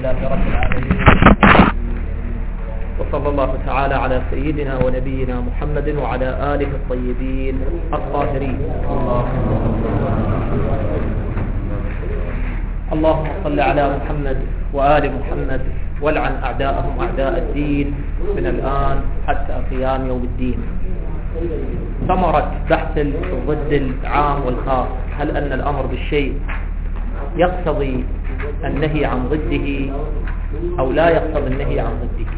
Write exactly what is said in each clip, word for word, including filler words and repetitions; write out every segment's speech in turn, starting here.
لله رب العالمين، وصلى الله تعالى على سيدنا ونبينا محمد وعلى آله الطيبين الطاهرين. اللهم صل على محمد وآل محمد والعن أعداءهم أعداء الدين من الآن حتى قيام يوم الدين. ثمرة بحث الضد العام والخاص: هل أن الأمر بالشيء يقتضي النهي عن ضده أو لا يقتضي النهي عن ضده؟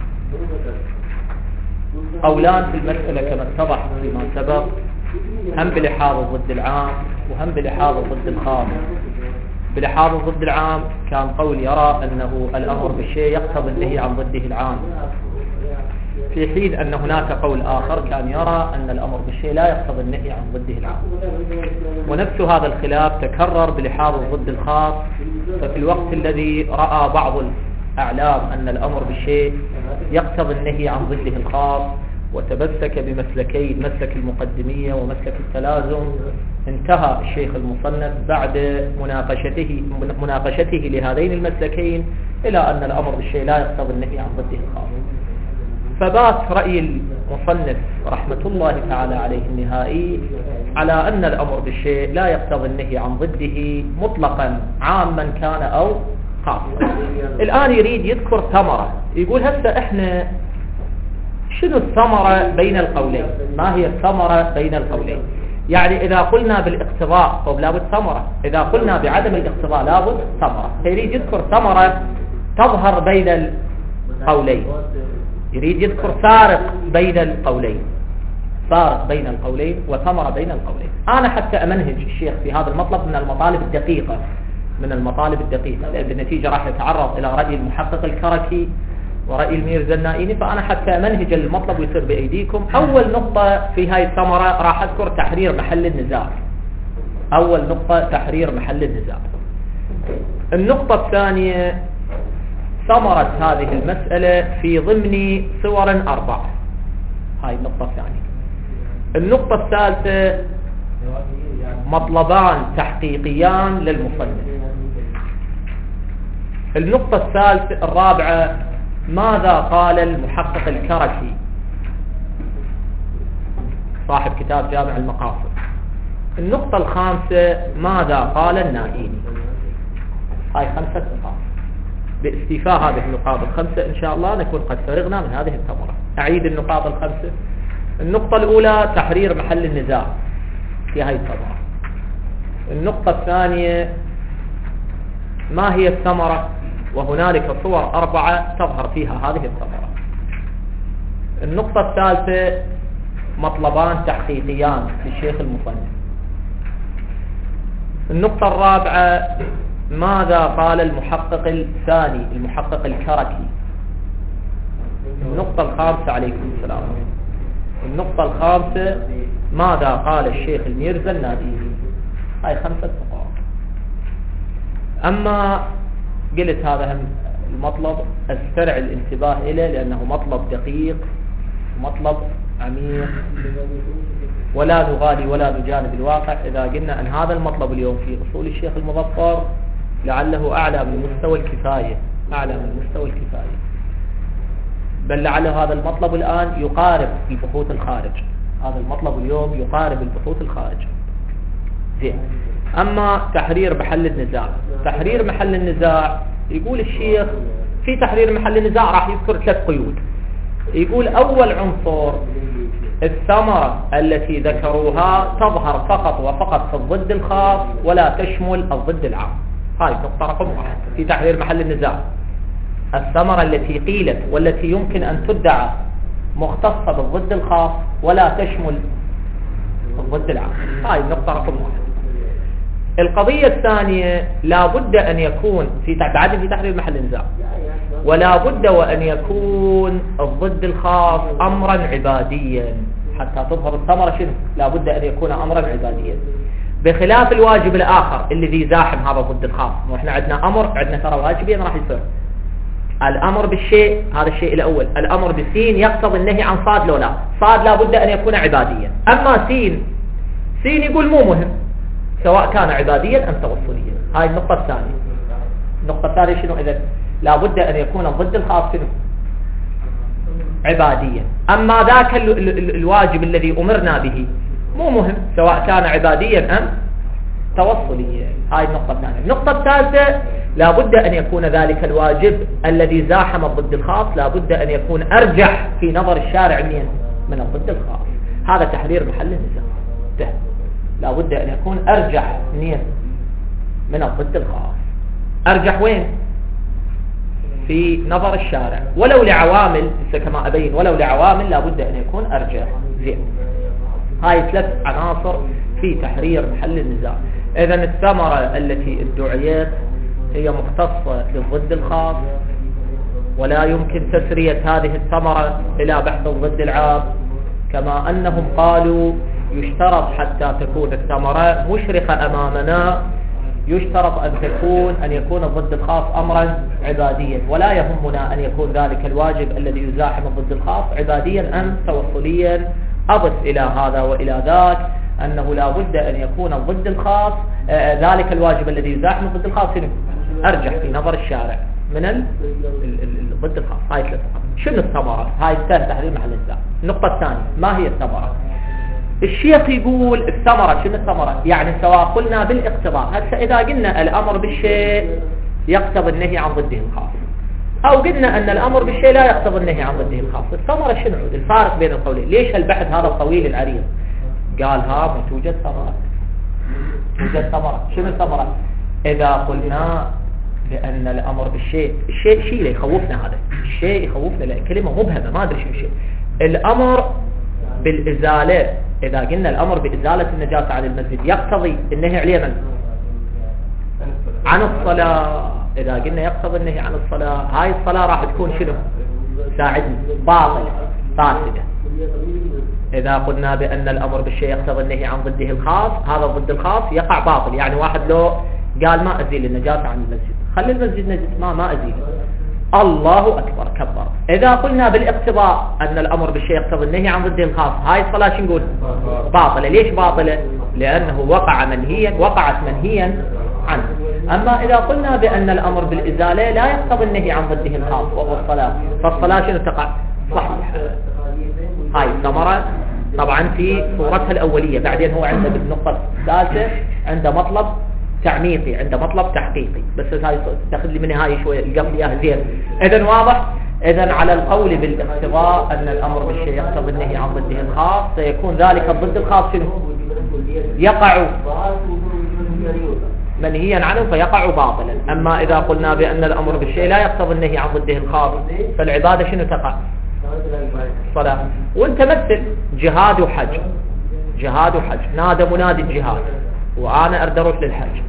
قولان في المسألة كما اتضح فيما سبق، هم بلحاظ الضد العام وهم بلحاظ الضد الخاص. بلحاظ الضد العام كان قول يرى أنه الأمر بالشيء يقتضي النهي عن ضده العام، في حين أن هناك قول آخر كان يرى أن الأمر بالشيء لا يقتضي النهي عن ضده العام. ونفس هذا الخلاف تكرر بلحاظ الضد الخاص، ففي الوقت الذي رأى بعض الأعلام أن الأمر بالشيء يقتضي النهي عن ضده الخاص وتمسك بمسلكين، مسلك المقدمية ومسلك التلازم، انتهى الشيخ المصنف بعد مناقشته مناقشته لهذين المسلكين إلى أن الأمر بالشيء لا يقتضي النهي عن ضده الخاص. فبات رأي المصنف رحمة الله تعالى عليه النهائي على أن الأمر بالشيء لا يقتضي النهي عن ضده مطلقا، عاما كان أو خاصا. الآن يريد يذكر ثمرة، يقول هسه إحنا شنو الثمرة بين القولين؟ ما هي الثمرة بين القولين؟ يعني إذا قلنا بالاقتضاء طب لابد ثمرة، إذا قلنا بعدم الاقتضاء لابد ثمرة. فيريد يذكر ثمرة تظهر بين القولين، يريد يذكر فارق بين القولين، فارق بين القولين وثمرة بين القولين. أنا حتى أمنهج الشيخ في هذا المطلب من المطالب الدقيقة، من المطالب الدقيقة، لأن بالنتيجة راح يتعرض إلى رأي المحقق الكركي ورأي الميرزا النائيني، فأنا حتى منهج المطلب ويصير بأيديكم. أول نقطة في هاي الثمرة راح أذكر تحرير محل النزاع. أول نقطة تحرير محل النزاع. النقطة الثانية ثمرة هذه المسألة في ضمن صور أربع. هاي النقطة الثانية. النقطة الثالثة مطلبان تحقيقيان للمصنف. النقطة الثالثة الرابعة ماذا قال المحقق الكركي صاحب كتاب جامع المقاصد. النقطة الخامسة ماذا قال النائيني. هاي خمسة نقاط. باستيفاء هذه النقاط الخمسة إن شاء الله نكون قد فرغنا من هذه الثمرة. أعيد النقاط الخمسة. النقطة الأولى تحرير محل النزاع في هذه الثمرة. النقطة الثانية ما هي الثمرة، وهنالك صور أربعة تظهر فيها هذه الثمرة. النقطة الثالثة مطلبان تحقيقيان للشيخ المصنف. النقطة الرابعة ماذا قال المحقق الثاني المحقق الكركي. النقطة الخامسة عليكم السلام. النقطة الخامسة ماذا قال الشيخ الميرزا النائيني. هاي خمسة نقاط. أما قلت هذا المطلب استرع الانتباه إليه لأنه مطلب دقيق ومطلب عميق، ولا نغالي ولا نجانب الواقع إذا قلنا أن هذا المطلب اليوم في أصول الشيخ المظفر لعله أعلى من مستوى الكفاية، أعلى من مستوى الكفاية، بل لعله هذا المطلب الآن يقارب البحوث الخارج. هذا المطلب اليوم يقارب البحوث الخارج. زين. أما تحرير محل النزاع، تحرير محل النزاع يقول الشيخ في تحرير محل النزاع راح يذكر ثلاث قيود. يقول أول عنصر الثمرة التي ذكروها تظهر فقط وفقط في الضد الخاص ولا تشمل الضد العام. هاي نقطة رقم واحد في تحرير محل النزاع. الثمرة التي قيلت والتي يمكن أن تدعى مختصة بالضد الخاص ولا تشمل الضد العام. هاي النقطة رقم واحد. القضية الثانية لا بد أن يكون في بعد في تحرير محل النزاع، ولا بد وأن يكون الضد الخاص أمرا عباديا حتى تظهر الثمرة. شنو؟ لا بد أن يكون أمرا عباديا، بخلاف الواجب الآخر الذي زاحم هذا الضد الخاص. وإحنا عندنا أمر، عندنا ترى واجبين راح يصير. الأمر بالشيء هذا الشيء الأول، الأمر بالسين يقتضي النهي عن صاد لو لا، صاد لا بد أن يكون عباديا. أما سين سين يقول مو مهم سواء كان عباديا أم توصليا. هاي النقطة الثانية. النقطة الثانية شنو إذا لا بد أن يكون الضد الخاص عباديا. أما ذاك ال ال ال الواجب الذي أمرنا به مو مهم سواء كان عباديا أم توصليا. هاي النقطة الثانية. النقطة الثالثة لا بد أن يكون ذلك الواجب الذي زاحم الضد الخاص لا بد أن يكون أرجح في نظر الشارع من الضد الخاص. هذا تحرير محل النزاع. لا بد أن يكون أرجح من الضد الخاص. أرجح وين؟ في نظر الشارع ولو لعوامل كما أبين، ولو لعوامل لا بد أن يكون أرجح. زين، هاي ثلاث عناصر في تحرير محل النزاع. إذن الثمرة التي ادعيت هي مختصة بالضد الخاص، ولا يمكن تسرية هذه الثمرة إلى بحث الضد العام، كما أنهم قالوا يشترط حتى تكون الثمرة مشرقة أمامنا يشترط أن تكون أن يكون الضد الخاص أمرا عباديا، ولا يهمنا أن يكون ذلك الواجب الذي يزاحم الضد الخاص عباديا أم توصليا. أضف إلى هذا وإلى ذاك أنه لا بد أن يكون الضد الخاص آه ذلك الواجب الذي يزاحم الضد الخاص أرجح في نظر الشارع من الضد الخاص. هاي ثلاثة. شنو الثمرة؟ هاي الثانية تحرير محل النزاع. النقطة الثانية ما هي الثمرة؟ الشيخ يقول الثمرة شنو الثمرة؟ يعني سواء قلنا بالاقتضاء، هسه إذا قلنا الأمر بالشيء يقتضي النهي عن ضده الخاص، أو قلنا أن الأمر بالشيء لا يقتضي النهي عن ضده الخاص، الثمرة شنو؟ الفارق بين القولين. ليش البحث هذا الطويل العريض؟ قال ها ما توجد ثمرة. توجد ثمرة. شنو الثمرة؟ إذا قلنا بأن الأمر بالشيء، الشيء شيء يخوفنا، هذا الشيء يخوفنا، لا كلمة مبهمة ما أدري شو الشيء. الأمر بالإزالة، إذا قلنا الأمر بإزالة النجاسة عن المسجد يقتضي النهي عليه من؟ عن الصلاة. إذا قلنا يقتضي النهي عن الصلاة، هاي الصلاة راح تكون شنو؟ ساعدني باطلة فاسدة. إذا قلنا بأن الأمر بالشيء يقتضي النهي عن ضده الخاص، هذا الضد الخاص يقع باطل. يعني واحد لو قال ما أزيل النجاسة عن المسجد، خلي المسجد نجس، ما ما أزيل، الله أكبر كبر. إذا قلنا بالاقتضاء أن الأمر بالشيء يقتضي النهي عن ضده الخاص، هاي الصلاة شو نقول؟ باطلة. ليش باطلة؟ لأنه وقع منهيا، وقعت منهيا عنه. أما إذا قلنا بأن الأمر بالإزالة لا يقتضي النهي عن ضده الخاص وهو الصلاة، فالصلاة شنو تقع؟ صحيح. هاي الثمرة طبعا في صورتها الأولية. بعدين هو عنده بالنقطة الثالثة عنده مطلب تعميقي، عنده مطلب تحقيقي، بس هاي تاخذ لي مني هاي شويه القبل اياها زين. اذا واضح. اذا على القول بالاقتضاء ان الامر بالشيء يقتضي النهي عن ضده الخاص، سيكون ذلك الضد الخاص شنو؟ يقع منهيا عنه فيقع باطلا. اما اذا قلنا بان الامر بالشيء لا يقتضي النهي عن ضده الخاص، فالعباده شنو تقع؟ صلاة. وانت مثل جهاد وحج، جهاد وحج، نادى منادي الجهاد وانا اريد اروح للحج.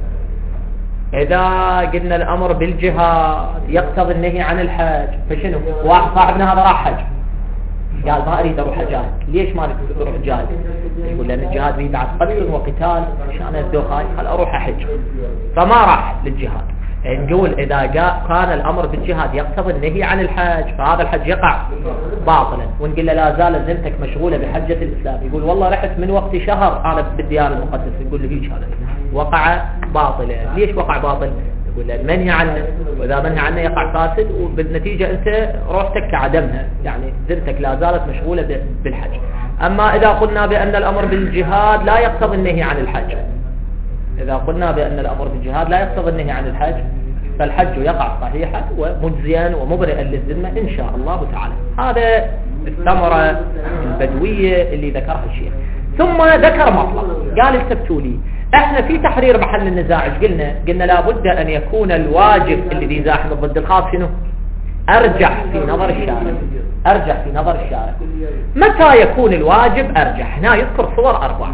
إذا قلنا الأمر بالجهاد يقتضي النهي عن الحج، فشنو؟ واحد صاحبنا هذا راح حج، قال ما أريد أروح أجاهد. ليش ما أريد أروح أجاهد؟ يقول لأن الجهاد فيه بعد قتل وقتال، عشان الدوخاي خل أروح أحج، فما راح للجهاد. نقول إذا كان الأمر بالجهاد يقتضي النهي عن الحج، فهذا الحج يقع باطلا. ونقول له لا زال زلتك مشغولة بحجة الإسلام، يقول والله رحت من وقت شهر أنا بالديار المقدس، نقول له هيك هذا وقع باطلا. ليش وقع باطل؟ يقول له المنهي عنه، وإذا منهي عنه يقع فاسد، وبالنتيجة أنت روحتك كعدمها، يعني زلتك لا زالت مشغولة بالحج. أما إذا قلنا بأن الأمر بالجهاد لا يقتضي النهي عن الحج، إذا قلنا بأن الأمر بالجهاد لا يقتضي النهي عن الحج، فالحج يقع صحيحا ومجزيا ومبرئا للذمة إن شاء الله تعالى. هذا الثمرة البدوية اللي ذكرها الشيخ. ثم ذكر مطلب، قال التبتوا لي احنا في تحرير محل النزاع قلنا قلنا لابد أن يكون الواجب الذي يزاحم الضد الخاص شنو؟ أرجح في نظر الشارع، أرجح في نظر الشارع. متى يكون الواجب أرجح؟ هنا يذكر صور أربعة.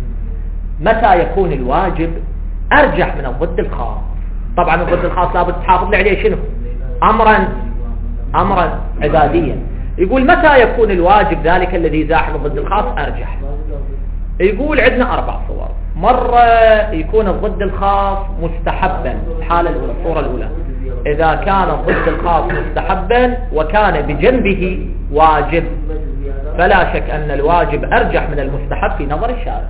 متى يكون الواجب أرجح من الضد الخاص؟ طبعا الضد الخاص لابد تحافظ عليه شنو؟ أمرا أمرا عباديا. يقول متى يكون الواجب ذلك الذي يزاحم الضد الخاص أرجح؟ يقول عندنا أربع صور. مرة يكون الضد الخاص مستحبا، الحالة الأولى الصورة الأولى إذا كان الضد الخاص مستحبا وكان بجنبه واجب، فلا شك أن الواجب أرجح من المستحب في نظر الشارع.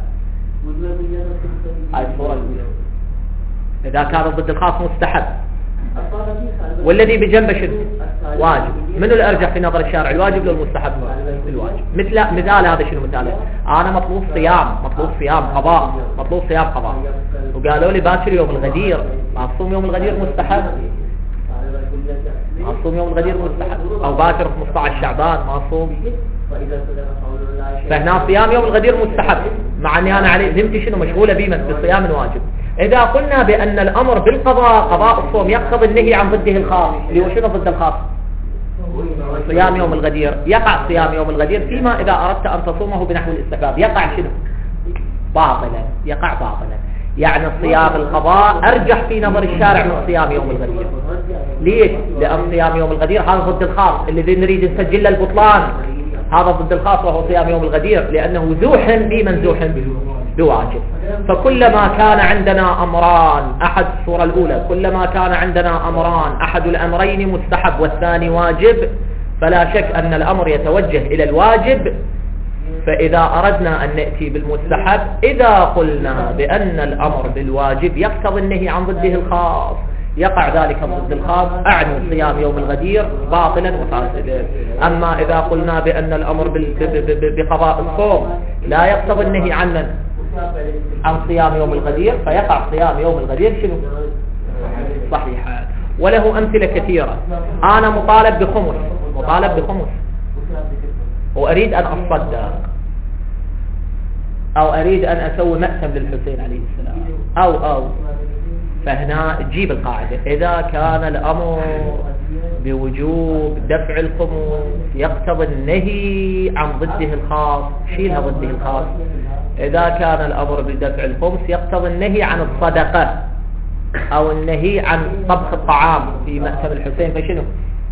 هاي الصورة الأولى إذا كان الضد الخاص مستحب والذي بجنبه شنو؟ واجب. منو الأرجح في نظر الشارع، الواجب ولا المستحب؟ الواجب. مثل مثال هذا شنو مثاله؟ أنا مطلوب صيام، مطلوب صيام قضاء، مطلوب صيام قضاء، وقالوا لي باكر يوم الغدير، ما أصوم يوم الغدير مستحب؟ ما أصوم يوم الغدير مستحب، أو باكر خمسة عشر شعبان ما أصوم، فهنا صيام يوم الغدير مستحب، مع أني أنا عليه ذمتي شنو مشغولة بي بصيام واجب. إذا قلنا بأن الأمر بالقضاء قضاء الصوم يقتضي النهي عن ضده الخاص، اللي هو شنو ضد الخاص؟ صيام يوم الغدير. يقع صيام يوم الغدير فيما إذا أردت أن تصومه بنحو الاستحباب، يقع شنو؟ باطلا، يقع باطلا. يعني صيام القضاء أرجح في نظر الشارع من صيام يوم الغدير. ليش؟ لأن صيام يوم الغدير هذا ضد الخاص الذي نريد نسجل له البطلان، هذا ضد الخاص وهو صيام يوم الغدير، لأنه ذوح بمن ذوح بواجب. فكلما كان عندنا أمران، أحد الصورة الأولى، كلما كان عندنا أمران أحد الأمرين مستحب والثاني واجب، فلا شك أن الأمر يتوجه إلى الواجب. فإذا أردنا أن نأتي بالمستحب، إذا قلنا بأن الأمر بالواجب يقتضي النهي عن ضده الخاص، يقع ذلك ضد الخاص، أعني صيام يوم الغدير باطلا وفاسدا. أما إذا قلنا بأن الأمر بقضاء الصوم لا يقتضي النهي عن من؟ عن صيام يوم الغدير، فيقع صيام يوم الغدير شنو؟ صحيح. وله أمثلة كثيرة. أنا مطالب بخمس، مطالب بخمس، وأريد أن أتصدق، أو أريد أن أسوي مأتم للحسين عليه السلام، أو أو فهنا تجيب القاعدة: إذا كان الأمر بوجوب دفع الخمس يقتضي النهي عن ضده الخاص، شيلها ضده الخاص. إذا كان الأمر بدفع الخمس يقتضي النهي عن الصدقة أو النهي عن طبخ الطعام في مأتم الحسين، فشنو؟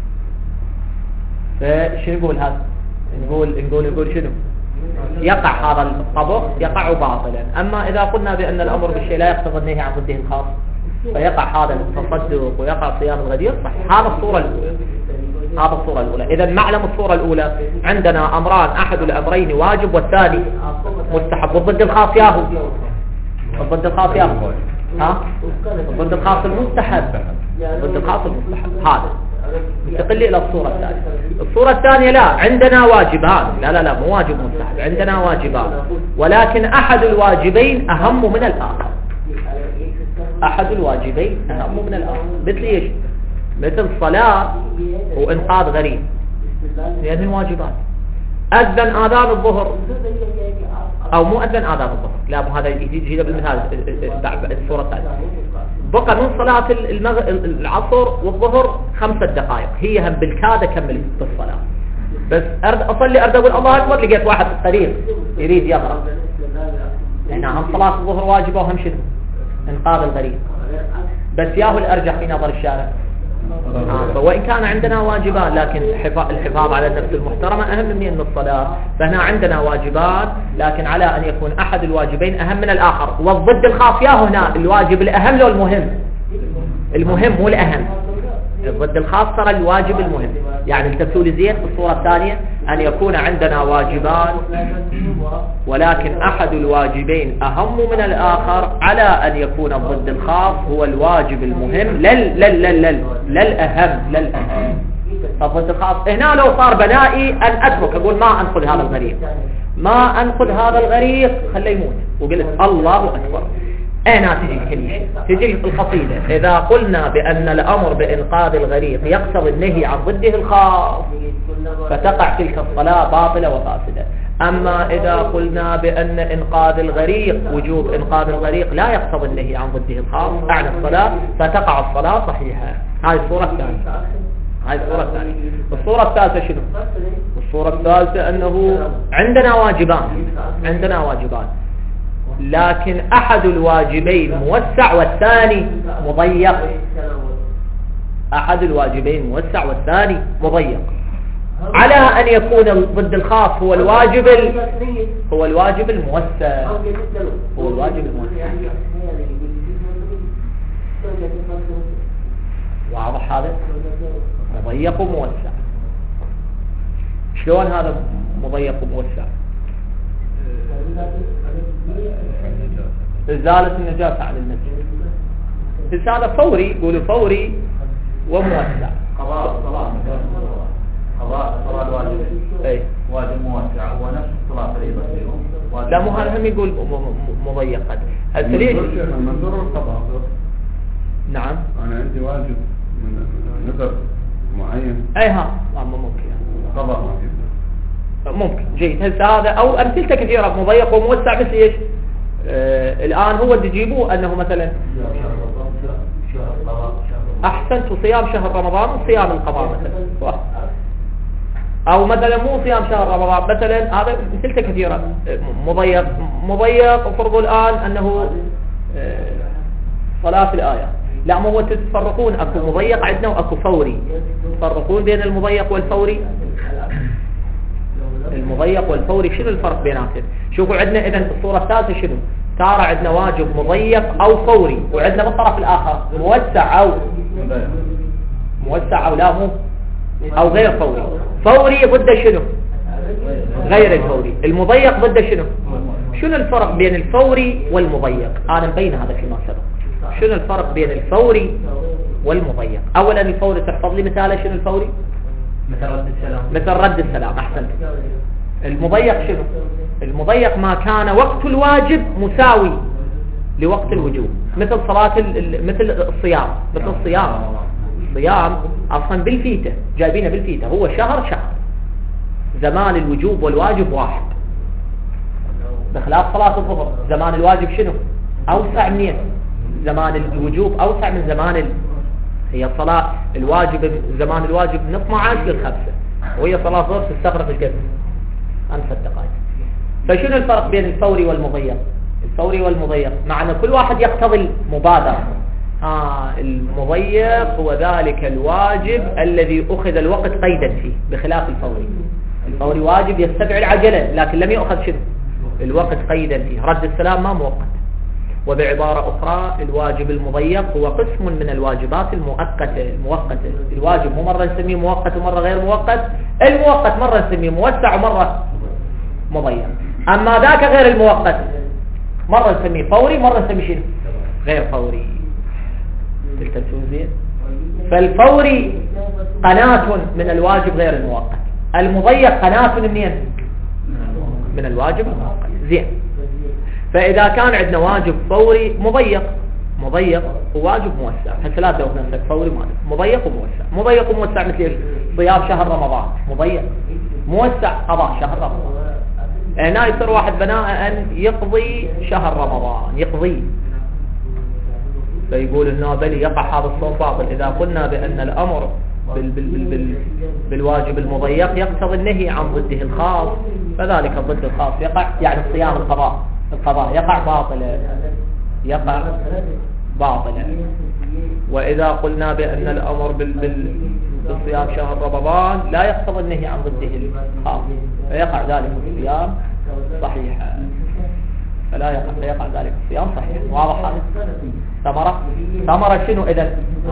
فشنو نقول هذا؟ نقول نقول نقول شنو؟ يقع هذا الطبخ يقع باطلا. أما إذا قلنا بأن الأمر بالشيء لا يقتضي النهي عن ضده الخاص، فيقع هذا التصدق ويقع صيام الغدير صحيح. هذا الصورة الأولى، هذا الصورة الأولى. إذا معلم الصورة الأولى عندنا أمران، أحد الأمرين واجب والثاني مستحب، والضد الخاص ياهو، الضد الخاص ياهو ها الضد الخاص المستحب، الضد الخاص المستحب. هذا انتقل إلى الصورة الثانية. الصورة الثانية لا، عندنا واجبان، لا لا لا مو واجب مستحب، عندنا واجبان، ولكن أحد الواجبين أهم من الآخر، أحد الواجبين أهم من الآخر. مثل إيش؟ مثل صلاة وإنقاذ غريب، هذه واجبات. أذن آذان الظهر أو مو أذن آذان الظهر، لا مو هذا يجي بالمثال الصورة الثانية. بقى من صلاة المغ... العصر والظهر خمسة دقائق، هي هم بالكاد أكمل بالصلاة، بس أرد أصلي أرد أقول الله أكبر، لقيت واحد في الطريق يريد يغرق، لأن هم صلاة الظهر واجبة وهم شنو؟ إنقاذ الغريب. بس ياهو الأرجح في نظر الشارع. آه فوإن كان عندنا واجبان، لكن الحفاظ على النفس المحترمة أهم من الصلاة، فهنا عندنا واجبان، لكن على أن يكون أحد الواجبين أهم من الآخر. والضد الخاص ياهو هنا الواجب الأهم لو المهم، المهم مو الأهم. الضد الخاص ترى الواجب المهم. يعني التسول زين في الصورة الثانية أن يكون عندنا واجبان، ولكن أحد الواجبين أهم من الآخر، على أن يكون الضد الخاص هو الواجب المهم لل لل لل لل للأهم للأهم. الضد الخاص هنا لو صار بنائي أن أترك، أقول ما أنقذ هذا الغريق، ما أنقذ هذا الغريق خليه يموت، وقلت الله أكبر، هنا تجي الكلمة، تجي القصيدة: إذا قلنا بأن الأمر بإنقاذ الغريق يقتضي النهي عن ضده الخاص، فتقع تلك الصلاة باطلة وفاسدة. أما إذا قلنا بأن إنقاذ الغريق، وجوب إنقاذ الغريق لا يقتضي النهي عن ضده الخاص، أعني الصلاة، فتقع الصلاة صحيحة. هذه الصورة الثانية. هذه الصورة الثانية. الصورة الثالثة شنو؟ الصورة الثالثة أنه عندنا واجبان، عندنا واجبان، لكن أحد الواجبين موسع والثاني مضيق. أحد الواجبين موسع والثاني مضيق، على أن يكون ضد الخاص هو الواجب ال... هو الواجب الموسع، هو الواجب الموسع. واضح هذا؟ مضيق وموسع. شلون هذا مضيق وموسع؟ إزالة النجاسة عن المسجد. إزالة فوري، يقولوا فوري، وموسع. قضاء الصلاة قضاء الصلاة الواجب اي واجب موسع ونفس الصلاة فريضة فيهم. لا مو هذا هم يقول مضيق قد هسه ليش منظور القضاء. نعم انا عندي واجب من نذر معين. اي ها ممكن قضاء ممكن جيد. هسه هذا او امثلته كثيره مضيق وموسع مثل ايش؟ آه الان هو اللي تجيبوه انه مثلا احسنت صيام شهر رمضان وصيام القضاء مثلا، او مثلا مو صيام شهر رمضان مثلا، هذا مثلته كثيره مضيق مضيق وفرضوا الان انه آه صلاه الايه. لا مو هو تفرقون اكو مضيق عندنا واكو فوري، تفرقون بين المضيق والفوري. المضيق والفوري شنو الفرق بيناتهم؟ شوفوا عندنا اذا الصوره الثالثه شنو؟ ترى عندنا واجب مضيق او فوري، وعندنا بالطرف الاخر موسع او موسع او لا مو او غير فوري. فوري ضد شنو؟ غير الفوري. المضيق ضد شنو؟ شنو الفرق بين الفوري والمضيق؟ انا مبين هذا فيما سبق. شنو الفرق بين الفوري والمضيق؟ اولا الفوري تحفظ لي مثاله شنو الفوري؟ مثل رد السلام. مثل رد السلام. احسنت. المضيق شنو؟ المضيق ما كان وقت الواجب مساوي لوقت الوجوب، مثل صلاة مثل الصيام. مثل الصيام الصيام اصلا بالفيته جايبينه بالفيته، هو شهر شهر، زمان الوجوب والواجب واحد، بخلاف صلاة الظهر زمان الواجب شنو؟ اوسع منين؟ زمان الوجوب اوسع من زمان ال... هي صلاة الواجب زمان الواجب من اثني عشر للخمسة، وهي صلاة الظهر تستغرق القد خمسة دقائق. فشنو الفرق بين الفوري والمضيق؟ الفوري والمضيق مع ان كل واحد يقتضي المبادرة. آه المضيق هو ذلك الواجب الذي اخذ الوقت قيدا فيه، بخلاف الفوري. الفوري واجب يستدعي العجلة لكن لم يؤخذ شنو؟ الوقت قيدا فيه. رد السلام ما مؤقت. وبعبارة أخرى الواجب المضيق هو قسم من الواجبات المؤقتة المؤقتة. الواجب مو مرة نسميه مؤقت ومرة غير مؤقت، المؤقت مرة نسميه موسع ومرة مضيق. أما ذاك غير المؤقت مرة نسميه فوري مرة نسميه شنو؟ غير فوري. تلتبسون زين؟ فالفوري قناة من الواجب غير المؤقت، المضيق قناة منين؟ من الواجب المؤقت. زين. فإذا كان عندنا واجب فوري مضيق مضيق وواجب موسع، هالثلاثة لو نمسك فوري مضيق وموسع. مضيق وموسع مثل ايش؟ صيام شهر رمضان مضيق، موسع قضاء شهر رمضان. هنا يصير واحد بناء أن يقضي شهر رمضان يقضي، فيقول انه بلي يقع هذا الصوم باطل إذا قلنا بأن الأمر بال بال بال بال بالواجب المضيق يقتضي النهي عن ضده الخاص، فذلك الضد الخاص يقع، يعني صيام القضاء القضاء يقع باطلا يقع باطلا. وإذا قلنا بأن الأمر بال بال بالصيام شهر رمضان لا يقتضي النهي عن ضده الخاص، فيقع ذلك الصيام صحيحا، فلا يقع فيقع ذلك الصيام صحيح. واضح هذا؟ ثمرة ثمرة شنو إذا؟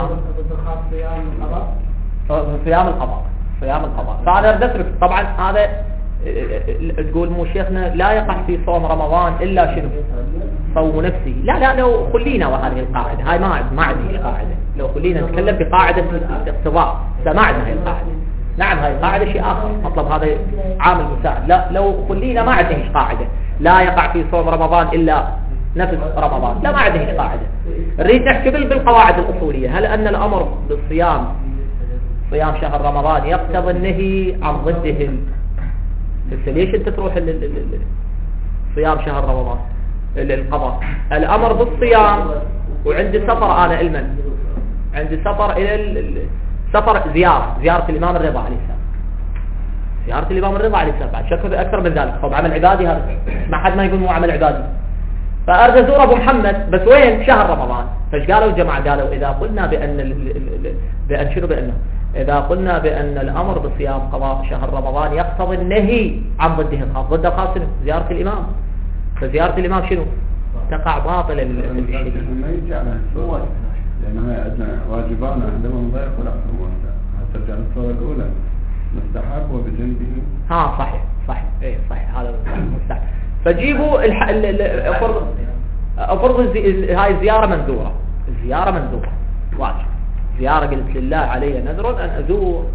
صيام القضاء صيام القضاء. فأنا أترك طبعا هذا تقول مو شيخنا لا يقع في صوم رمضان إلا شنو؟ صوم نفسه. لا لا لو خلينا وهذه القاعدة هاي ما ما عندي قاعدة، لو خلينا نتكلم بقاعدة الاقتضاء سمعنا هاي القاعدة. نعم هاي القاعدة شيء آخر، مطلب هذا عامل مساعد. لا لو خلينا ما عندنا قاعدة لا يقع في صوم رمضان إلا نفس رمضان، لا ما عندنا قاعدة. نريد نحكي بالقواعد الأصولية. هل أن الأمر بالصيام صيام شهر رمضان يقتضي النهي عن ضده؟ ليش انت تروح صيام شهر رمضان القضاء؟ الامر بالصيام وعندي سفر، انا علما عندي سفر الى سفر زياره زياره الامام الرضا عليه السلام، زياره الامام الرضا عليه السلام بعد شكل اكثر من ذلك. طب عمل عبادي هذا ما حد ما يقول مو عمل عبادي. فارجع ازور ابو محمد بس وين؟ شهر رمضان. فايش قالوا الجماعه؟ قالوا اذا قلنا بان بان شنو بانه إذا قلنا بأن الأمر بصيام قضاء شهر رمضان يقتضي النهي عن ضده الخاص، ضد الخاص زيارة الإمام، فزيارة الإمام شنو؟ تقع باطلا للشيء. ما يرجع للصور، لأن ما عندنا واجبان عندما نضيق ولا موسع. ترجع للصورة الأولى مستحب وبجنبه. ها صحيح صحيح إيه صحيح هذا مستحب. فجيبوا الح... افرض افرض هاي الزيارة منذورة، الزيارة منذورة واجب، زيارة قلت لله علي نذر أن أزور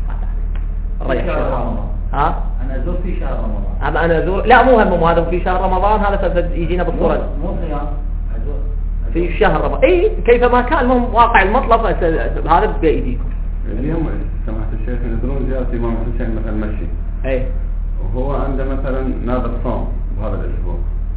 في شهر رمضان. ها؟ أنا أزور في شهر رمضان. أما أنا أزور لا مو هم هذا في شهر رمضان، هذا يجينا بالصورة مو صيام أزور في شهر رمضان. اي كيفما كان المهم واقع المطلب هذا بأيديكم. اليوم سماحة الشيخ ينذرون زيارة الإمام الحسين مثلا مشي. اي وهو عنده مثلا ناظر صوم بهذا الأسبوع.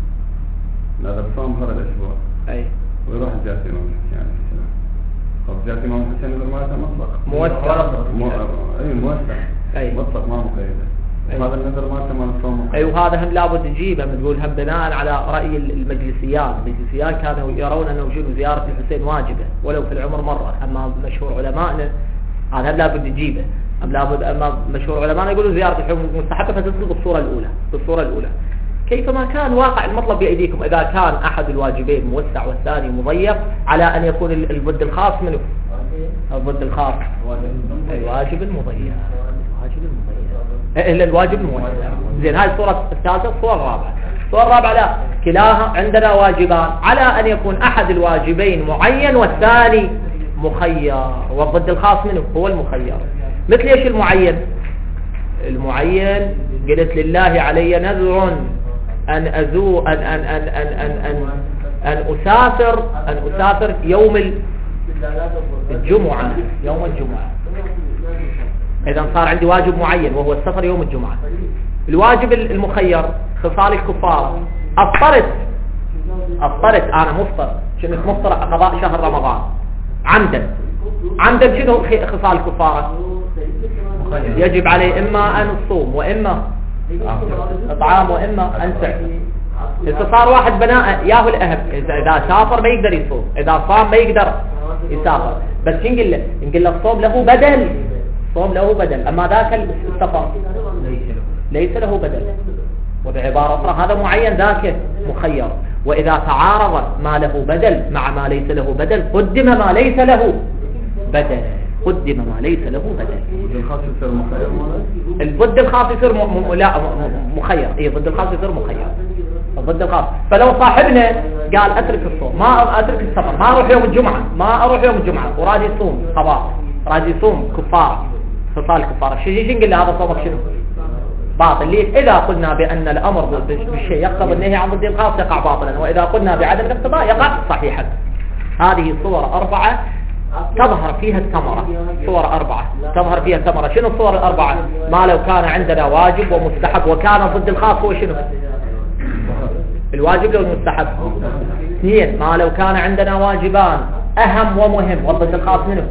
ناظر صوم بهذا الأسبوع. اي ويروح زيارة الإمام الحسين عليه السلام. طب زيارة الإمام الحسين نذر مالته مطلق. موسع. مو... اي موسع. اي مطلق ما مقيدة. وهذا النذر مالته مال الصوم مقيد. اي وهذا هم لابد نجيبه نقول هم بناء على رأي المجلسيان، المجلسيان كانوا يرون انه شنو زيارة الحسين واجبة ولو في العمر مرة، اما مشهور علمائنا هذا لابد نجيبه. أم لابد أما مشهور علمائنا يقولوا زيارة الحسين مستحبة فتدخل بالصورة الأولى بالصورة الأولى. كيفما كان واقع المطلب بأيديكم، إذا كان أحد الواجبين موسع والثاني مضيق على أن يكون الضد الخاص منه الضد الخاص الواجب المضيق الواجب المضيق إلا الواجب الموسع. زين هاي الصورة الثالثة. الصورة الرابعة الصورة الرابعة لا كلاها عندنا واجبان على أن يكون أحد الواجبين معين والثاني مخير، والضد الخاص منه هو المخير. مثل ايش المعين؟ المعين قلت لله علي نذر أن أزو أن أن أن أن أن أن, أن أسافر أن أسافر يوم الجمعة يوم الجمعة. إذا صار عندي واجب معين وهو السفر يوم الجمعة. الواجب المخير خصال الكفار. أفطرت أفطرت أنا مفطر شنو مفطر قضاء شهر رمضان عمدا عمدا شنو خصال الكفارة؟ يجب عليه إما أن الصوم وإما إطعام وإما أن تعتق. إذا صار واحد بناء ياهو الأهم، إذا سافر ما يقدر يصوم، إذا صام ما يقدر يسافر. بس شو نقول له؟ نقول له الصوم له بدل، الصوم له بدل، أما ذاك السفر ليس له بدل. وبعبارة أخرى هذا معين ذاك مخير. وإذا تعارض ما له بدل مع ما ليس له بدل قدم ما ليس له بدل قدم ما ليس له بدل. الضد الخاص يصير مخير. الضد الخاص يصير م... م... لا م... مخير. اي ضد الخاص يصير مخير. الضد الخاص. فلو صاحبنا قال اترك الصوم ما اترك السفر ما اروح يوم الجمعة ما اروح يوم الجمعة وراجي يصوم قضاء راجي يصوم كفارة خصال كفارة شو يجي نقول له هذا صومك شنو باطل. ليش؟ إذا قلنا بأن الأمر بالشيء يقتضي النهي عن ضد الخاص يقع باطلا، وإذا قلنا بعدم الاقتضاء يقع صحيحا. هذه صور أربعة تظهر فيها الثمرة. صور أربعة تظهر فيها الثمرة. شنو الصور الأربعة؟ ما لو كان عندنا واجب ومستحب وكان ضد الخاص هو شنو؟ الواجب لو المستحب. اثنين ما لو كان عندنا واجبان أهم ومهم والضد الخاص منه.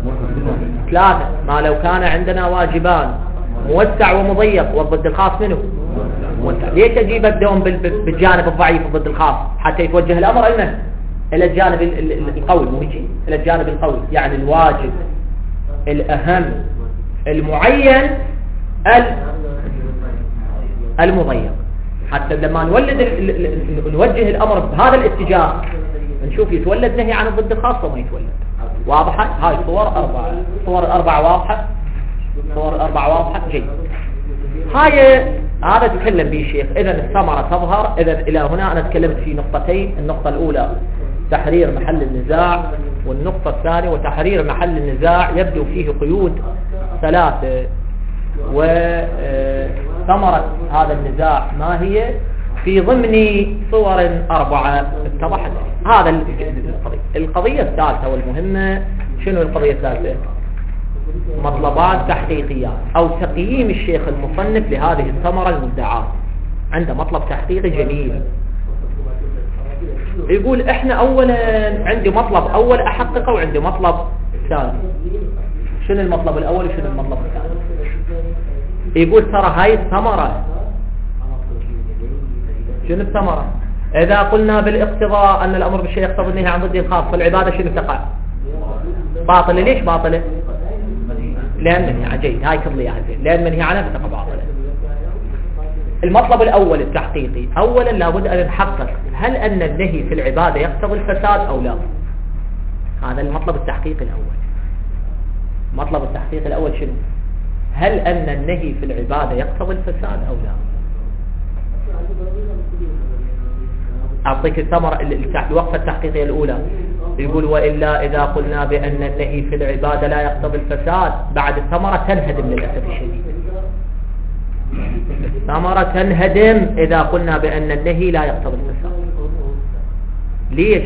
ثلاثة ما لو كان عندنا واجبان موسع ومضيق والضد الخاص منه موسع. ليش أجيب الدوم بالجانب الضعيف ضد الخاص حتى يتوجه الأمر إلى إلى الجانب القوي ويجي إلى الجانب القوي، يعني الواجب الأهم المعين المضيق، حتى لما نولد نوجه الأمر بهذا الاتجاه نشوف يتولد نهي عن الضد الخاص وما يتولد. واضحة؟ هاي صور أربعة صور أربعة واضحة صور أربعة واضحة جيد. هاي هذا تكلم به الشيخ. إذا الثمرة تظهر. إذا إلى هنا أنا تكلمت في نقطتين. النقطة الأولى تحرير محل النزاع، والنقطة الثانية وتحرير محل النزاع يبدو فيه قيود ثلاثة، وثمرة هذا النزاع ما هي في ضمن صور أربعة اتضحت. هذا القضية. القضية الثالثة والمهمة شنو القضية الثالثة؟ مطلبات تحقيقيات أو تقييم الشيخ المصنف لهذه الثمرة المدعاة. عنده مطلب تحقيقي جميل. يقول احنا اولا عندي مطلب اول احققه وعندي مطلب ثاني. شنو المطلب الاول وشنو المطلب الثاني؟ يقول ترى هاي الثمرة. شنو الثمرة؟ اذا قلنا بالاقتضاء ان الامر بالشيء يقتضي النهي عن ضده الخاص فالعبادة شنو تقع؟ باطلة. ليش باطلة؟ لان منهي جيد. هاي كل اياها زين. لان منهي عنها فتقع باطلة. المطلب الأول التحقيقي. أولا لابد أن نحقق هل أن النهي في العبادة يقتضي الفساد أو لا. هذا المطلب التحقيقي الأول. مطلب التحقيق الأول شنو؟ هل أن النهي في العبادة يقتضي الفساد أو لا. أعطيك الثمرة الوقفة التحقيقية الأولى. يقول وإلا إذا قلنا بأن النهي في العبادة لا يقتضي الفساد بعد الثمرة تنهدم للأسف الشديد. الثمرة تنهدم إذا قلنا بأن النهي لا يقتضي الفساد. ليش؟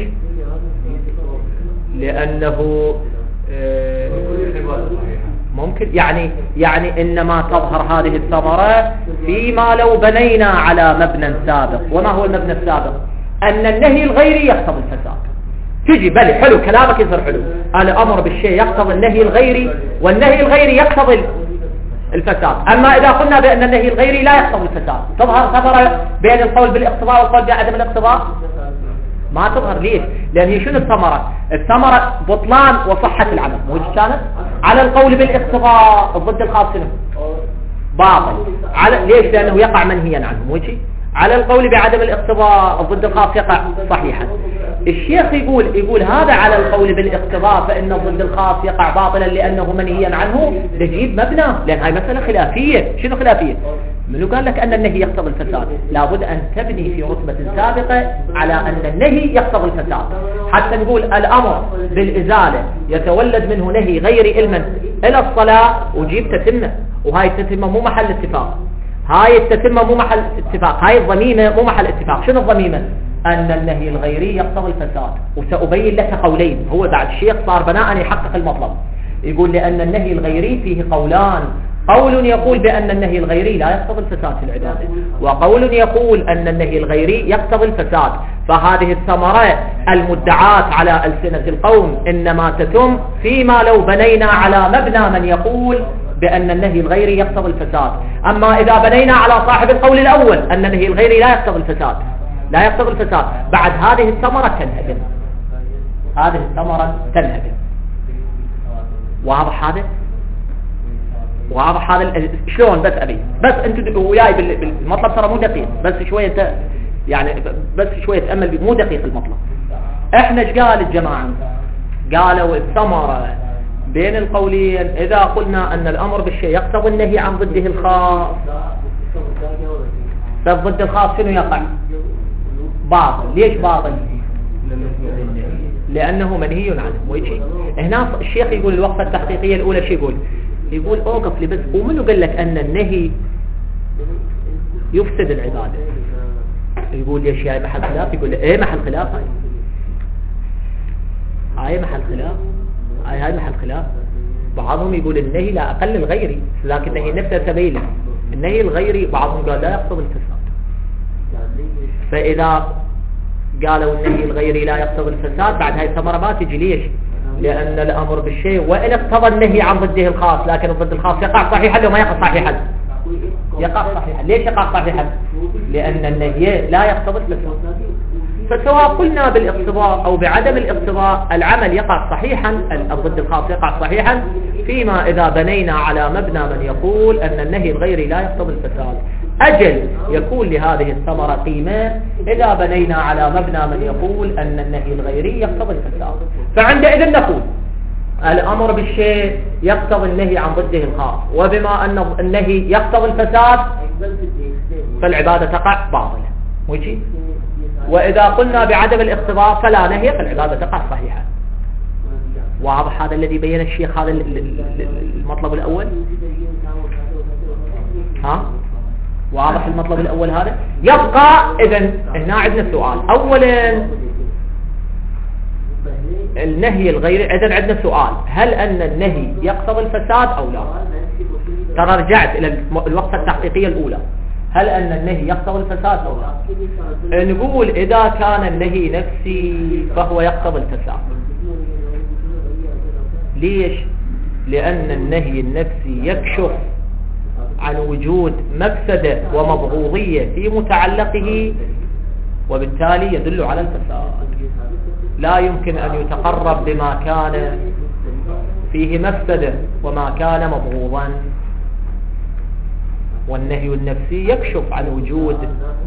لأنه آه ممكن يعني يعني إنما تظهر هذه الثمرة فيما لو بنينا على مبنى سابق. وما هو المبنى السابق؟ أن النهي الغيري يقتضي الفساد. تجي بلي حلو كلامك يصير حلو، الأمر بالشيء يقتضي النهي الغيري والنهي الغيري يقتضي الفساد. أما إذا قلنا بأن النهي الغيري لا يقتضي الفساد تظهر ثمرة بين القول بالاقتضاء والقول بعدم الاقتضاء؟ ما تظهر. ليش؟ لأن هي شنو الثمرة؟ الثمرة بطلان وصحة العمل. مو كانت على القول بالاقتضاء الضد الخاص شنو؟ باطل. على ليش؟ لأنه يقع منهيا عنه. مو شيء على القول بعدم الاقتضاء الضد الخاص يقع صحيحا. الشيخ يقول يقول هذا على القول بالاقتضاء فإن الضد الخاص يقع باطلا لأنه منهيا عنه. نجيب مبنى، لأن هاي مسألة خلافية. شنو خلافية؟ منو قال لك أن النهي يقتضي الفساد؟ لابد أن تبني في رتبة سابقة على أن النهي يقتضي الفساد حتى نقول الأمر بالإزالة يتولد منه نهي غير علما إلى الصلاة وجيب تتمة. وهاي التتمة مو محل اتفاق. هاي التتمة مو محل اتفاق. هاي الضميمة مو محل اتفاق. شنو الضميمة؟ أن النهي الغيري يقتضي الفساد. وسأبين لك قولين. هو بعد الشيخ صار بناء يحقق المطلب. يقول لأن النهي الغيري فيه قولان. قول يقول بأن النهي الغيري لا يقتضي الفساد في العبادة، وقول يقول أن النهي الغيري يقتضي الفساد. فهذه الثمرة المدعاة على ألسنة القوم إنما تتم فيما لو بنينا على مبنى من يقول بأن النهي الغيري يقتضي الفساد. أما إذا بنينا على صاحب القول الأول أن النهي الغيري لا يقتضي الفساد لا يقتضي الفساد بعد هذه الثمرة تنهدم. هذه الثمرة تنهدم. واضح هذا؟ واضح هذا شلون؟ بس أبي بس أنتوا وياي بالمطلب ترى مو دقيق، بس شوية انت يعني بس شوية تأمل مو دقيق المطلب. احنا ايش قال الجماعة؟ قالوا الثمرة بين القولين إذا قلنا أن الأمر بالشيء يقتضي النهي عن ضده الخاص، فالضد الخاص شنو يقع؟ باطل. ليش باطل؟ لأنه منهي عنه. ويجي هنا الشيخ يقول الوقفة التحقيقية الأولى شو يقول؟ يقول أوقف لي بس. ومنو قال لك أن النهي يفسد العبادة؟ يقول ليش هاي محل خلاف؟ يقول لي ايه محل خلاف. هاي هاي محل خلاف. هاي هاي محل خلاف. بعضهم يقول النهي لا أقل الغيري، لكن النهي نفسه سبيله. النهي الغيري بعضهم قال لا يقتضي الفساد. فإذا قالوا النهي الغيري لا يقتضي الفساد بعد هاي الثمرة ما تجي. ليش؟ لأن الأمر بالشيء وإن اقتضى النهي عن ضده الخاص لكن الضد الخاص يقع صحيحا لو ما يقع صحيحا. يقع صحيحا. ليش يقع صحيحا؟ لأن النهي لا يقتضي الفساد. فسواء قلنا بالاقتضاء أو بعدم الاقتضاء العمل يقع صحيحا، الضد الخاص يقع صحيحا فيما إذا بنينا على مبنى من يقول أن النهي الغيري لا يقتضي الفساد. أجل يكون لهذه الثمرة قيمة إذا بنينا على مبنى من يقول أن النهي الغيري يقتضي الفساد. فعندئذ نقول الأمر بالشيء يقتضي النهي عن ضده الخاص، وبما أن النهي يقتضي الفساد فالعبادة تقع باطلة. ويجي وإذا قلنا بعدم الاقتضاء فلا نهي فالعبادة تقع صحيحة. واضح هذا الذي بين الشيخ هذا المطلب الأول؟ ها؟ واضح المطلب الأول هذا؟ يبقى إذن هنا عندنا سؤال. أولا النهي الغيري، إذن عندنا سؤال هل أن النهي يقتضي الفساد أو لا؟ ترى رجعت إلى الوقفة التحقيقية الأولى. هل أن النهي يقتضي الفساد أو لا؟ نقول إذا كان النهي نفسي فهو يقتضي الفساد. ليش؟ لأن النهي النفسي يكشف عن وجود مفسدة ومبغوضية في متعلقه وبالتالي يدل على الفساد. لا يمكن أن يتقرب بما كان فيه مفسدة وما كان مبغوضا، والنهي النفسي يكشف عن وجود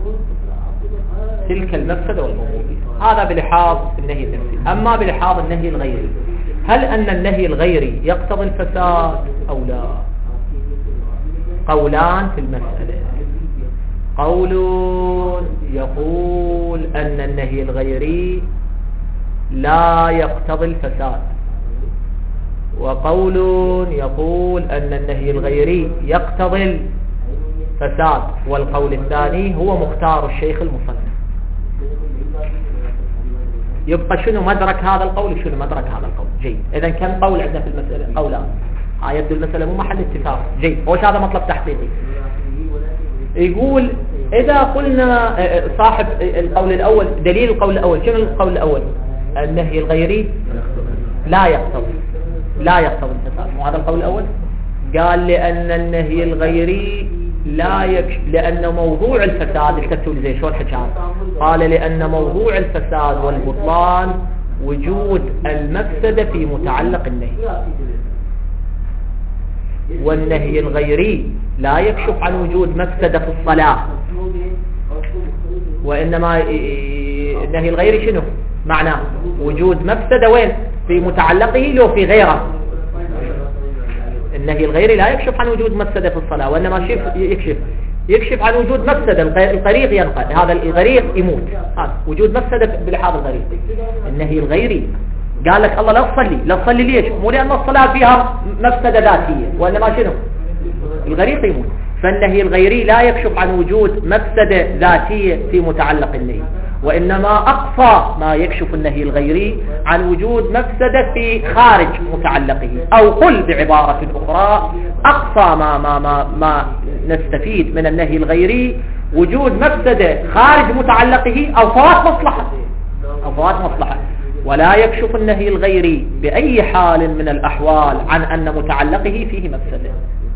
تلك المفسدة والمبغوضية. هذا بلحاظ النهي النفسي. أما بلحاظ النهي الغيري، هل أن النهي الغيري يقتضي الفساد أو لا؟ قولان في المسألة. قول يقول أن النهي الغيري لا يقتضي الفساد، وقول يقول أن النهي الغيري يقتضي الفساد، والقول الثاني هو مختار الشيخ المصنف. يبقى شنو مدرك هذا القول شنو مدرك هذا القول؟ جيد. إذا كم قول عندنا في المسألة؟ قولان. يبدو المسألة مو محل اتفاق. جيد. وش هذا مطلب تحقيقي؟ يقول إذا قلنا صاحب القول الأول دليل القول الأول، شنو القول الأول؟ النهي الغيري لا يقتضي لا يقتضي الفساد، مو هذا القول الأول؟ قال لأن النهي الغيري لا يكش... لأن موضوع الفساد الكتب زي شلون حكى، قال لأن موضوع الفساد والبطلان وجود المفسدة في متعلق النهي، والنهي الغيري لا يكشف عن وجود مفسدة في الصلاة، وإنما النهي الغيري شنو معناه؟ وجود مفسدة وين؟ في متعلقه لو في غيره. النهي الغيري لا يكشف عن وجود مفسدة في الصلاة، وإنما يكشف يكشف عن وجود مفسدة. الغريق ينقل، هذا الغريق يموت، هذا وجود مفسدة بلحاظ الغريق. النهي الغيري قال لك الله لا تصلي، لا تصلي ليش؟ مو لأن الصلاة فيها مفسدة ذاتية، وإنما شنو؟ الغريق يموت. فالنهي الغيري لا يكشف عن وجود مفسدة ذاتية في متعلق النهي، وإنما أقصى ما يكشف النهي الغيري عن وجود مفسدة في خارج متعلقه، أو قل بعبارة أخرى أقصى ما, ما, ما, ما نستفيد من النهي الغيري وجود مفسدة خارج متعلقه أو فوات مصلحة أو فوات مصلحة ولا يكشف النهي الغيري بأي حال من الأحوال عن أن متعلقه فيه مفسدة،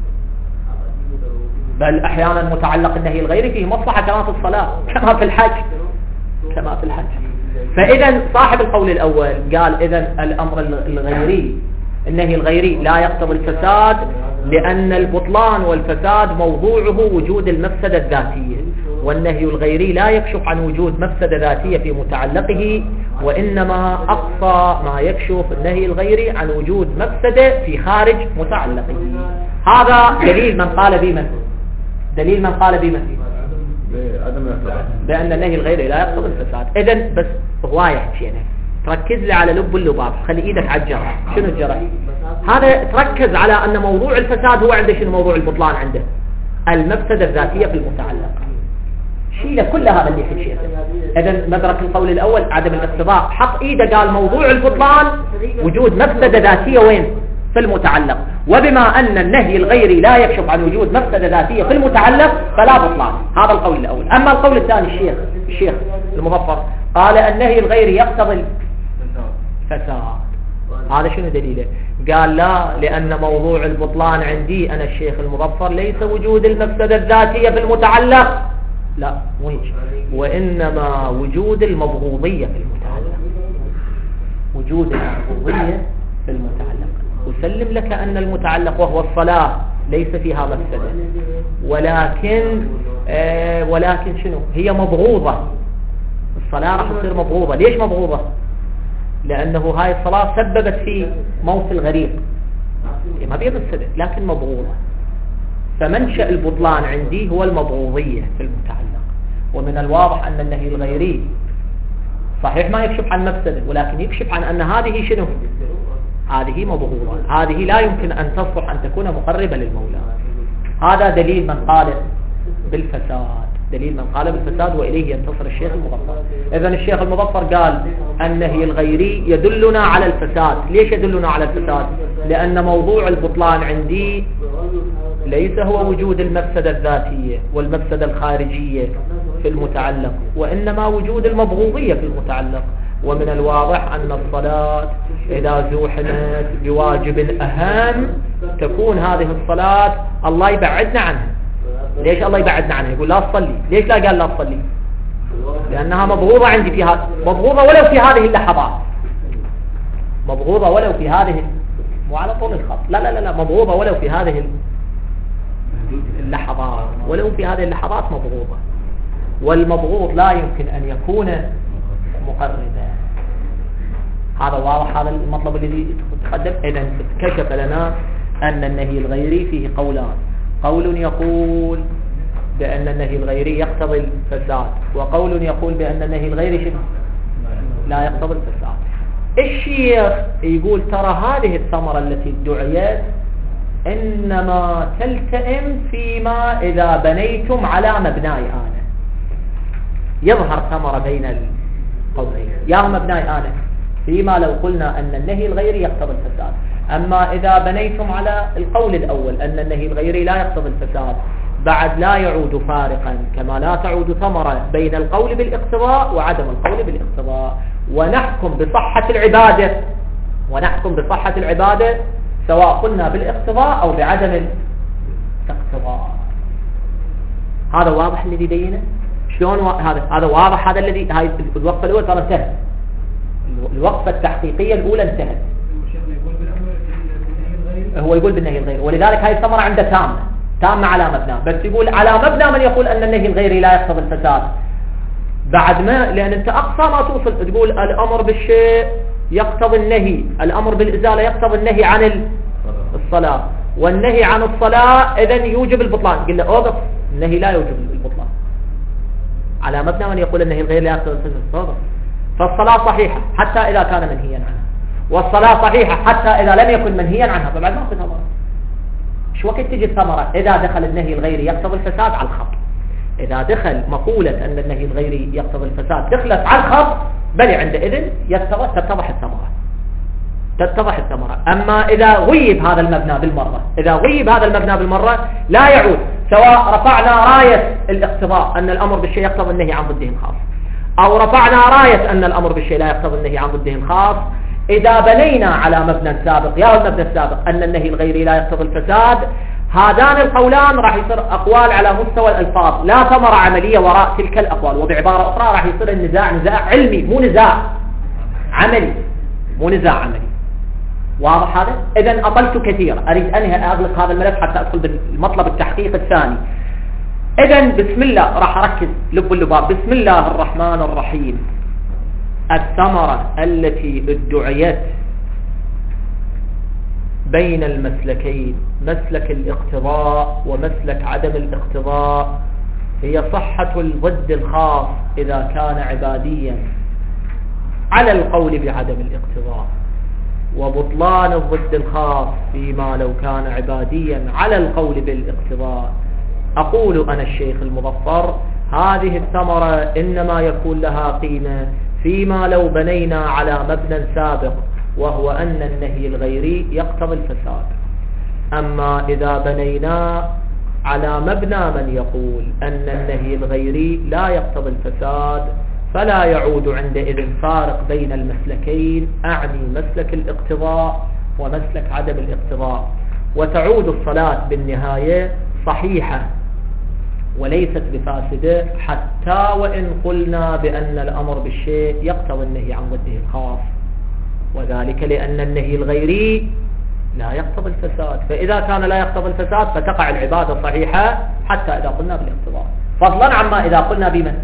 بل أحيانا متعلق النهي الغيري فيه مصلحة كما في الصلاة، كما في الحج كما في الحج. فإذا صاحب القول الأول قال إذا الأمر الغيري النهي الغيري لا يقتضي الفساد، لأن البطلان والفساد موضوعه وجود المفسدة الذاتية، والنهي الغيري لا يكشف عن وجود مفسدة ذاتية في متعلقه، وإنما أقصى ما يكشف النهي الغيري عن وجود مفسدة في خارج متعلقه. هذا دليل من قال بمن دليل من قال بمن بأن النهي الغيري لا يقتضي الفساد. إذن بس هواية حكينا، تركز لي على لب اللباب، خلي إيدك على الجرح. شنو الجرح؟ هذا تركز على أن موضوع الفساد هو عنده شنو؟ موضوع البطلان عنده المفسدة الذاتية في المتعلق. شيله كل هذا اللي حكيته. إذن مدرك القول الأول عدم الاقتضاء، حط إيده قال موضوع البطلان وجود مفسدة ذاتية وين؟ في المتعلق، وبما أن النهي الغيري لا يكشف عن وجود مفسدة ذاتية في المتعلق فلا بطلان. هذا القول الأول. أما القول الثاني الشيخ الشيخ المظفر قال النهي الغيري يقتضي الفساد. هذا شنو دليله؟ قال لا، لأن موضوع البطلان عندي أنا الشيخ المظفر ليس وجود المفسدة الذاتية في المتعلق، لا مو هيك، وإنما وجود المبغوضية في المتعلق، وجود المبغوضية في المتعلق. أسلم لك أن المتعلق وهو الصلاة ليس فيها مفسدة، ولكن آه ولكن شنو؟ هي مبغوضة. الصلاة راح تصير مبغوضة. ليش مبغوضة؟ لأنه هاي الصلاة سببت في موت الغريق، ما بيها مفسدة لكن مبغوضة. فمنشأ البطلان عندي هو المبغوضية في المتعلق. ومن الواضح أن النهي الغيري صحيح ما يكشف عن مفسدة، ولكن يكشف عن أن هذه شنو؟ هذه مبغوضة، هذه لا يمكن أن تصلح أن تكون مقربة للمولى. هذا دليل من قال بالفساد، دليل من قال بالفساد وإليه ينتصر الشيخ المظفر. إذن الشيخ المظفر قال النهي الغيري يدلنا على الفساد. ليش يدلنا على الفساد؟ لأن موضوع البطلان عندي ليس هو وجود المفسدة الذاتية والمفسدة الخارجية في المتعلق، وإنما وجود المبغوضية في المتعلق. ومن الواضح أن الصلاة إذا زوحمت بواجب أهم تكون هذه الصلاة الله يبعدنا عنها. ليش الله يبعدنا عنها؟ يقول لا تصلي. ليش لا قال لا تصلي؟ لأنها مبغوضة عندي فيها، مبغوضة ولو في هذه اللحظات، مبغوضة ولو في هذه، مو على طول الخط، لا لا لا لا مبغوضة ولو في هذه اللحظات، ولو في هذه اللحظات مبغوضة. والمبغوض لا يمكن أن يكون مقربا. هذا واضح، هذا المطلب الذي تقدم. إذن كشف لنا أن النهي الغيري فيه قولان، قول يقول بأن النهي الغيري يقتضي الفساد، وقول يقول بأن النهي الغيري شنو؟ لا يقتضي الفساد. الشيخ يقول ترى هذه الثمرة التي ادعيت إنما تلتئم فيما إذا بنيتم على مبناي أنا. يظهر ثمرة بين القولين، يا مبناي أنا فيما لو قلنا أن النهي الغيري يقتضي الفساد، أما إذا بنيتم على القول الأول أن النهي الغيري لا يقتضي الفساد بعد لا يعود فارقا كما لا تعود ثمرة بين القول بالاقتضاء وعدم القول بالاقتضاء، ونحكم بصحة العبادة ونحكم بصحة العبادة سواء قلنا بالاقتضاء أو بعدم الاقتضاء. هذا واضح الذي بينه شلون و... هذا هذا واضح. هذا الذي هاي الوقفة الأولى ترى انتهت، الوقفة التحقيقية الأولى انتهت. هو يقول بالنهي الغيري، ولذلك هاي الثمرة عنده تامة تامة على مبنى، بس يقول على مبنى من يقول أن النهي الغيري لا يقتضي الفساد بعد ما، لأن أنت أقصى ما توصل تقول الأمر بالشيء يقتضي النهي، الأمر بالإزالة يقتضي النهي عن الصلاة، والنهي عن الصلاة إذن يوجب البطلان. قل له أوقف، النهي لا يوجب البطلان على مبنى من يقول النهي الغيري لا يقتضي الفساد. فالصلاة صحيحة حتى إذا كان منهيا عنها، والصلاة صحيحة حتى إذا لم يكن منهيا عنها، فبعد ما في ثمرة. شو وقت تجي الثمرة؟ إذا دخل النهي الغيري يقتضي الفساد على الخط. إذا دخل مقولة أن النهي الغيري يقتضي الفساد دخلت على الخط بل عندئذ تتضح الثمرة تتضح الثمرة. أما إذا غيب هذا المبنى بالمرة إذا غيب هذا المبنى بالمرة لا يعود، سواء رفعنا راية الاقتضاء أن الأمر بالشيء يقتضي النهي عن ضده الخاص، أو رفعنا راية أن الأمر بالشيء لا يقتضي النهي عن ضده الخاص، إذا بنينا على مبنى سابق يا المبنى السابق أن النهي الغيري لا يقتضي الفساد، هذان القولان راح يصير أقوال على مستوى الألفاظ، لا ثمرة عملية وراء تلك الأقوال، وبعبارة أخرى راح يصير النزاع نزاع علمي مو نزاع عملي مو نزاع عملي. واضح هذا؟ إذن أطلت كثير، أريد أنهي أغلق هذا الملف حتى أدخل بالمطلب التحقيق الثاني. إذن بسم الله راح أركز لب اللباب. بسم الله الرحمن الرحيم. الثمرة التي ادعيت بين المسلكين، مسلك الاقتضاء ومسلك عدم الاقتضاء، هي صحة الضد الخاص إذا كان عباديا على القول بعدم الاقتضاء، وبطلان الضد الخاص فيما لو كان عباديا على القول بالاقتضاء. أقول أنا الشيخ المظفر هذه الثمرة إنما يكون لها قيمة فيما لو بنينا على مبنى سابق وهو أن النهي الغيري يقتضي الفساد. أما إذا بنينا على مبنى من يقول أن النهي الغيري لا يقتضي الفساد فلا يعود عندئذ فارق بين المسلكين، أعني مسلك الاقتضاء ومسلك عدم الاقتضاء، وتعود الصلاة بالنهاية صحيحة وليست بفاسدة، حتى وإن قلنا بأن الأمر بالشيء يقتضي النهي عن ضده الخاص، وذلك لأن النهي الغيري لا يقتضي الفساد. فإذا كان لا يقتضي الفساد فتقع العبادة صحيحة حتى إذا قلنا بالاقتضاء، فضلا عما إذا قلنا بمن؟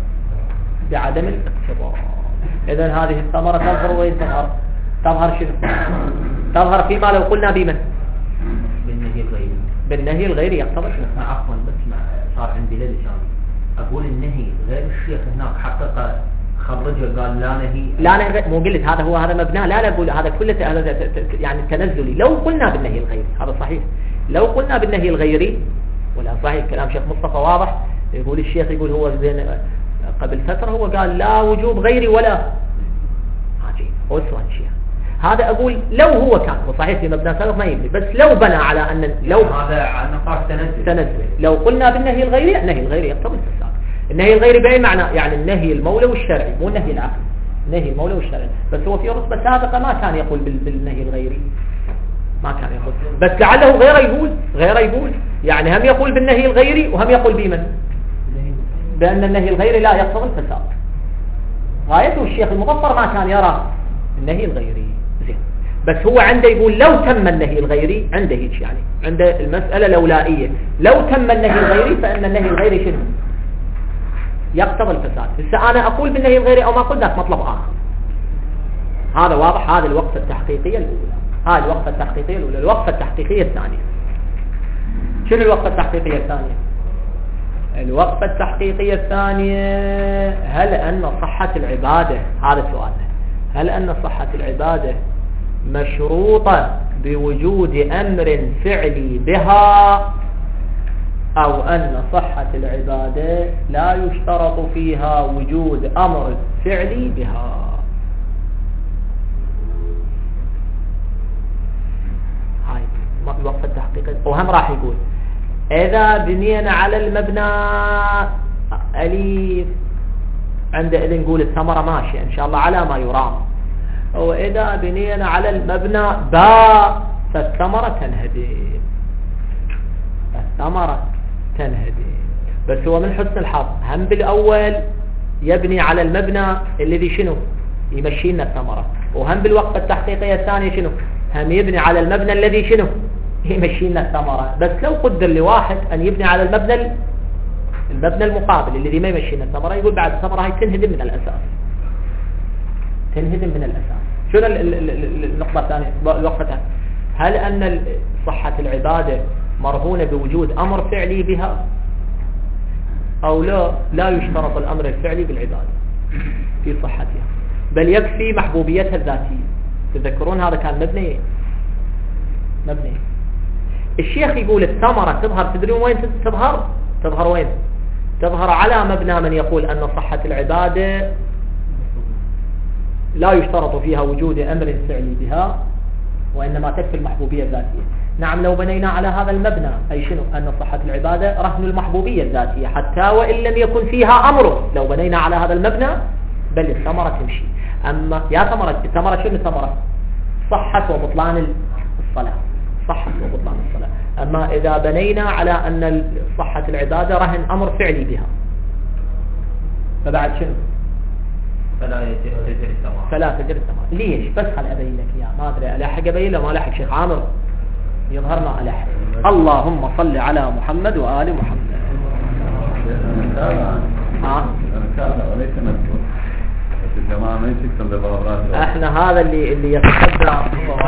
بعدم الاقتضاء. إذن هذه الثمرة تظهر وين تظهر؟ تظهر شنو؟ تظهر فيما لو قلنا بمن؟ بالنهي الغيري. بالنهي الغيري يقتضي الفساد. عفوا بس ما صار عندي لسان أقول النهي غير الشيخ هناك حقق خرجه قال لا نهي لا نهي مو قلت هذا هو هذا مبناه، لا لا أقول هذا كله هذا يعني تنزلي. لو قلنا بالنهي الغيري هذا صحيح، لو قلنا بالنهي الغيري ولا صحيح كلام شيخ مصطفى واضح. يقول الشيخ يقول هو زين قبل فترة هو قال لا وجوب غيري ولا عجيب هو سؤال الشيخ هذا. أقول لو هو كان وصحيح في مبنى سابق ما يبني، بس لو بنى على أن لو هذا نقاش تنزل تنزل لو قلنا بالنهي الغيري، النهي الغيري يقتضي الفساد. النهي الغيري بأي معنى؟ يعني النهي المولوي الشرعي مو النهي العقلي، النهي المولوي الشرعي. بس هو في رتبة سابقة ما كان يقول بالنهي الغيري، ما كان يقول، بس لعله غيره يقول غيره يقول يعني هم يقول بالنهي الغيري وهم يقول بمن؟ بأن النهي الغيري لا يقتضي الفساد. غايته الشيخ المظفر ما كان يرى النهي الغيري زين، بس هو عنده يقول لو تم النهي الغيري، عنده هيك يعني عنده المسألة لولائية، لو تم النهي الغيري فإن النهي الغيري شنو؟ يقتضي الفساد. هسه أنا أقول بالنهي الغيري أو ما أقول ذاك مطلب آخر. هذا واضح. هذه الوقفة التحقيقية الأولى، هذه الوقفة التحقيقية الأولى. الوقفة التحقيقية الثانية شنو؟ الوقفة التحقيقية الثانية الوقفة التحقيقية الثانية هل أن صحة العبادة، هذا سؤالنا، هل أن صحة العبادة مشروطة بوجود أمر فعلي بها، أو أن صحة العبادة لا يشترط فيها وجود أمر فعلي بها؟ هاي الوقت التحقيقي. وهم راح يقول إذا بنينا على المبنى أليف عندئذ نقول الثمرة ماشية إن شاء الله على ما يرام، وإذا بنينا على المبنى باء فالثمرة تنهدم، الثمرة تنهدم. بس هو من حسن الحظ هم بالأول يبني على المبنى الذي شنو يمشينا الثمرة، وهم بالوقت التحقيقية الثانية شنو هم يبني على المبنى الذي شنو يمشينا الثمرة. بس لو قدر لواحد أن يبني على المبنى المبنى المقابل الذي ما يمشينا الثمرة، يقول بعد الثمرة هاي تنهدم من الأساس، تنهدم من الأساس. شنو النقطة الثانية الوقت؟ هل أن صحة العبادة مرهونة بوجود أمر فعلي بها أو لا؟ لا يشترط الأمر الفعلي بالعبادة في صحتها، بل يكفي محبوبيتها الذاتية. تذكرون هذا كان مبني مبني الشيخ يقول الثمرة تظهر، تدرون وين تظهر؟ تظهر وين؟ تظهر على مبنى من يقول أن صحة العبادة لا يشترط فيها وجود أمر فعلي بها، وإنما تكفي المحبوبية الذاتية. نعم، لو بنينا على هذا المبنى أي شنو؟ أن صحة العبادة رهن المحبوبية الذاتية حتى وإن لم يكن فيها أمره، لو بنينا على هذا المبنى بل الثمرة تمشي. أما يا ثمرة الثمرة شنو الثمرة؟ صحة وبطلان الصلاة، صحة وبطلان الصلاة. أما إذا بنينا على أن صحة العبادة رهن أمر فعلي بها فبعد شنو؟ فلا تجري الثمرة، فلا تجري الثمرة. ليش؟ بس خل أبين لك إياه، ما أدري ألحق أبين له ما ألحق شيخ عامر يظهر ما ألحق. اللهم صل على محمد وآل محمد. ها؟ وليس مذكور. الجماعة ما يمسك صندوق احنا هذا اللي اللي يتحدى